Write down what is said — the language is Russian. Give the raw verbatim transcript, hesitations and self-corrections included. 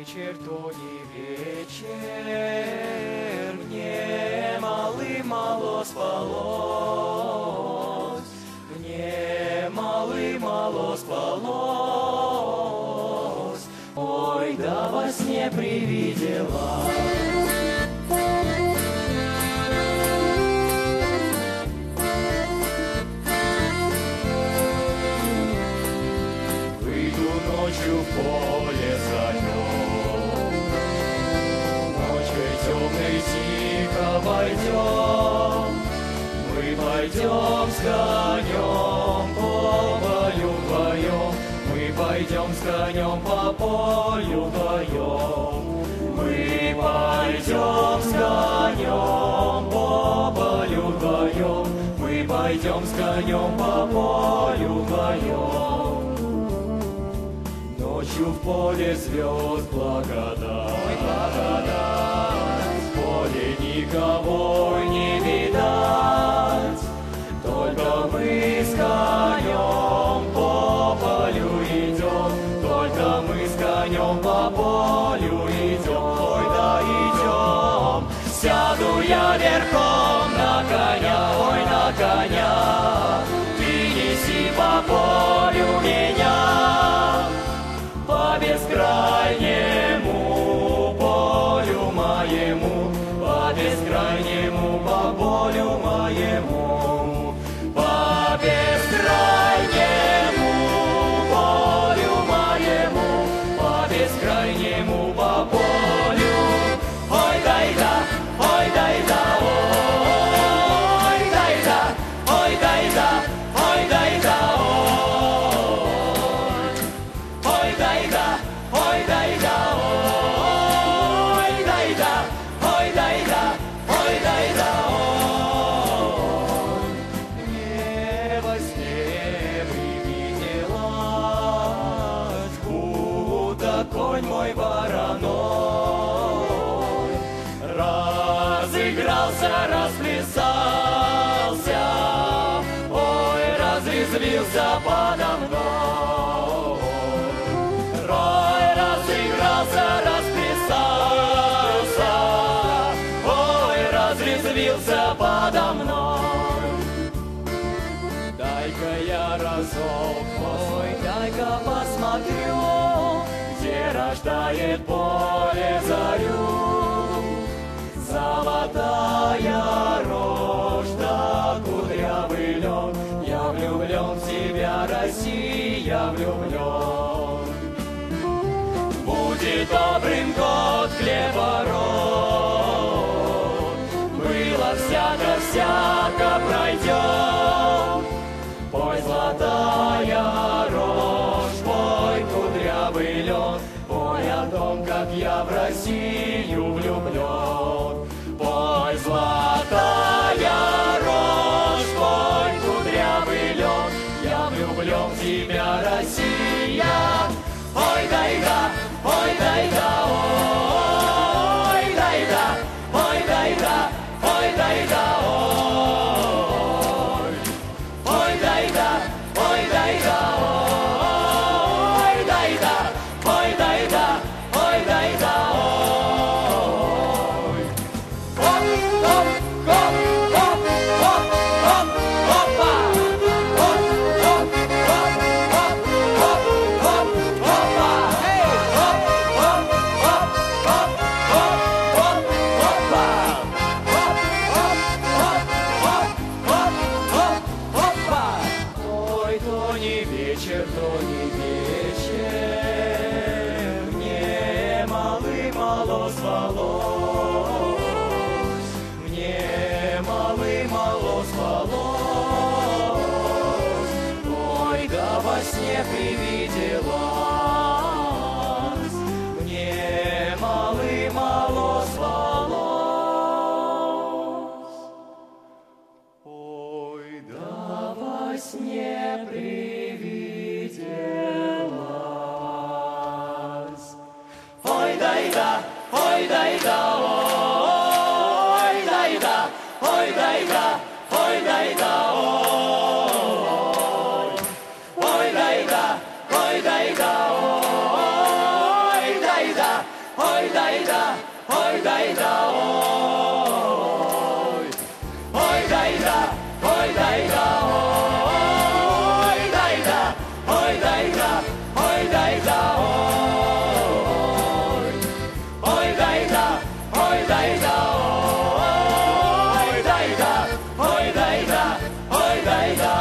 вечер, то не вечер, мне мало-мало спалось, мне мало-мало спалось, ой, да во сне привидела. Ночью в поле зайдем, ночью темной тихо пойдем, мы пойдем с конем по полю вдвоем, мы пойдем с конем по полю вдвоем, мы пойдем с конем по полю вдвоем, мы пойдем с конем по полю вдвоем. Ночью в поле звезд благодать, благодать, в поле никого не видать, только мы с конем по полю идем, только мы с конем по полю идем, ой, да идем. Сяду я верхом на коня, ой, на коня, ты неси по полю меня. По бескрайнему полю моему, по бескрайнему по полю моему, по бескрайнему полю моему, по бескрайнему по полю. Ой, дай-да, ой, дай-да, ой, дай-да, ой, дай-да, ой, дай-да. Конь мой вороной разыгрался, расплясался, ой, разрезвился подо мной. Рой разыгрался, расплясался, ой, разрезвился подо мной. Дай-ка я разок, ой, дай-ка посмотрю, рождает поле зарю, золотая рожь да кудрявый лен. Я влюблен в тебя, Россия, влюблен. Будет добрым год хлебород, было всяко-всяко пройдет. Пой, золотая рожь, пой, кудрявый лен, пой о том, как я в Россию влюблен. Пой, золотая рожь, пой, кудрявый лен, я влюблен в тебя, Россия. Ой, дай-да, ой, дай-да, ой, дай-да, ой, дай-да, ой, дай-да, ой, ой, дай-да, ой, дай-да, ой, дай-да, ой, дай-да, ой, дай-да, ой. Хоп, хоп, хоп, хоп, хоп, хоп, хопа. Хоп, хоп, хоп, хоп, хоп, хоп, хопа. Эй, хоп, хоп, хоп, хоп, хоп, хоп, хопа. Хоп, хоп, хоп, хоп, хоп, хоп, хопа. Ой, то не вечер, то не вечер, мне мало спалось, мне мало-мало спалось, ой, да во сне привиделась, мне мало-мало спалось, ой, да во сне привиделась. Ой, дай-да, ой, дай-да, ой, дай-да, ой, дай-да, ой, дай-да, ой, ой, дай-да, ой, дай-да, ой, дай-да, oj dajda, oj dajda, oj. Oj dajda, oj dajda, oj dajda, oj dajda, oj dajda, oj. Oj dajda, oj dajda, oj dajda, oj dajda, oj dajda.